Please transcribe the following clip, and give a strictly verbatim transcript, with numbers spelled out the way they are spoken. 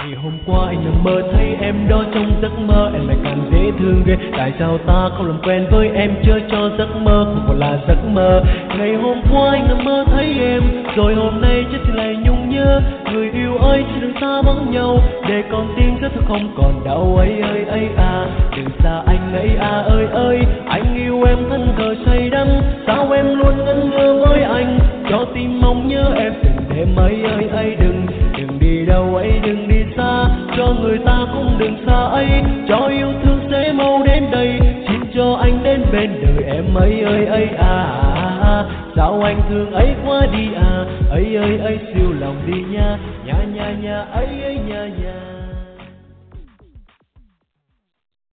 Ngày hôm qua anh nằm mơ thấy em đó trong giấc mơ, em lại càng dễ thương ghê. Tại sao ta không làm quen với em, chưa cho giấc mơ không còn là giấc mơ. Ngày hôm qua anh nằm mơ thấy em, rồi hôm nay chắc chỉ lại nhung nhớ. Người yêu ơi chỉ đừng xa vắng nhau, để con tim rất thật không còn đau. Ấy ơi ấy à, đừng xa anh ấy à ơi ơi. Anh yêu em thân thờ say đắm, sao em luôn ngẩn ngơ với anh, cho tim mong nhớ em từng đêm. Ấy ơi ấy đừng đừng đi đâu ấy, đừng đi xa, cho người ta cũng đừng xa ấy, cho yêu thương sẽ mau đến đây, xin cho anh đến bên đời em. Ấy ơi ấy à, à, à sao anh thương ấy quá đi à, ấy ơi ấy siêu lòng đi nha nha nha nha ấy ấy nha nha.